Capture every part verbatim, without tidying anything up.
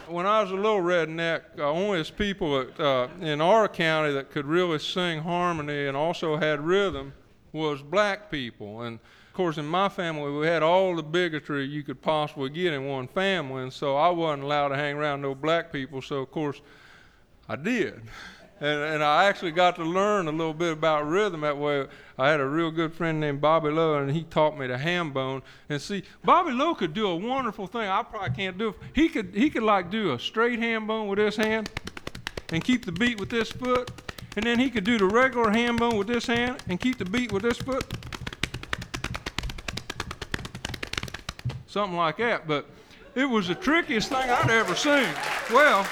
When I was a little redneck, uh, only as people that, uh, in our county that could really sing harmony and also had rhythm was black people. And of course, in my family, we had all the bigotry you could possibly get in one family, and so I wasn't allowed to hang around no black people, so of course, I did. And, and I actually got to learn a little bit about rhythm that way. I had a real good friend named Bobby Lowe, and he taught me the ham bone. And see, Bobby Lowe could do a wonderful thing. I probably can't do it. He could, he could like do a straight ham bone with this hand and keep the beat with this foot. And then he could do the regular ham bone with this hand and keep the beat with this foot. Something like that. But it was the trickiest thing I'd ever seen. Well,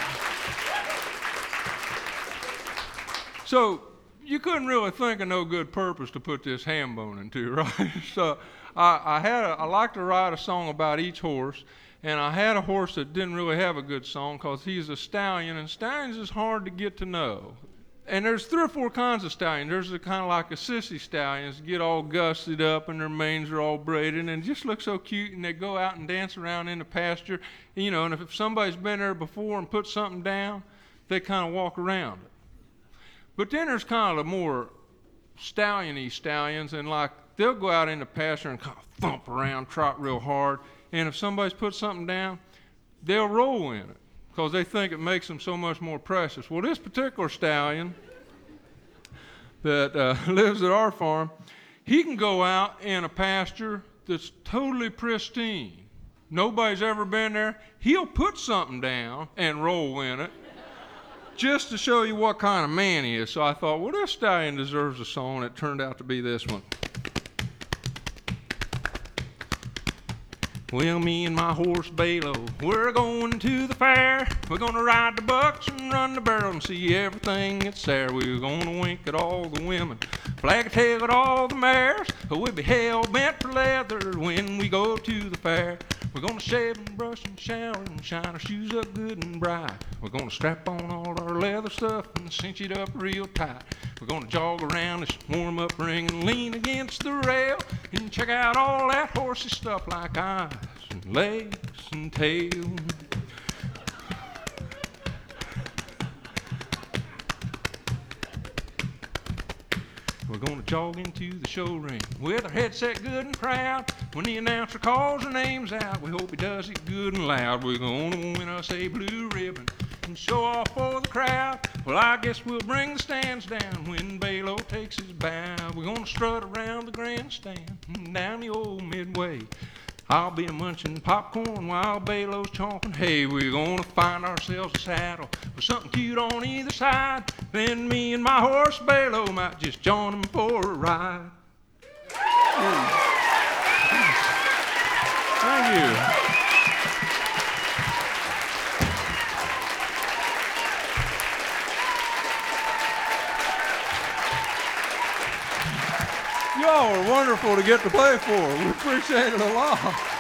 so you couldn't really think of no good purpose to put this ham bone into, right? So I, I had a, I like to write a song about each horse, and I had a horse that didn't really have a good song because he's a stallion, and stallions is hard to get to know. And there's three or four kinds of stallions. There's a kind of like a sissy stallions, get all gussied up and their manes are all braided and just look so cute, and they go out and dance around in the pasture. You know, and if, if somebody's been there before and put something down, they kind of walk around it. But then there's kind of the more stallion-y stallions, and like they'll go out in the pasture and kind of thump around, trot real hard, and if somebody's put something down, they'll roll in it because they think it makes them so much more precious. Well, this particular stallion that uh, lives at our farm, he can go out in a pasture that's totally pristine. Nobody's ever been there. He'll put something down and roll in it, just to show you what kind of man he is. So I thought, well, this stallion deserves a song, and it turned out to be this one. Well, me and my horse Balo, we're going to the fair. We're gonna ride the bucks and run the barrel and see everything that's there. We're gonna wink at all the women, flag a tail at all the mares. We'll be hell-bent for leather when we go to the fair. We're gonna shave and brush and shower and shine our shoes up good and bright. We're gonna strap on all our leather stuff and cinch it up real tight. We're gonna jog around this warm-up ring and lean against the rail and check out all that horsey stuff like eyes and legs and tail. We're gonna jog into the show ring with our head set good and proud. When the announcer calls our names out, we hope he does it good and loud. We're gonna win us a blue ribbon and show off for the crowd. Well, I guess we'll bring the stands down when Balo takes his bow. We're gonna strut around the grandstand and down the old midway. I'll be munching popcorn while Balo's chomping hay. We're gonna find ourselves a saddle with something cute on either side. Then me and my horse Balo might just join him for a ride. Thank you. Y'all are wonderful to get to play for. We appreciate it a lot.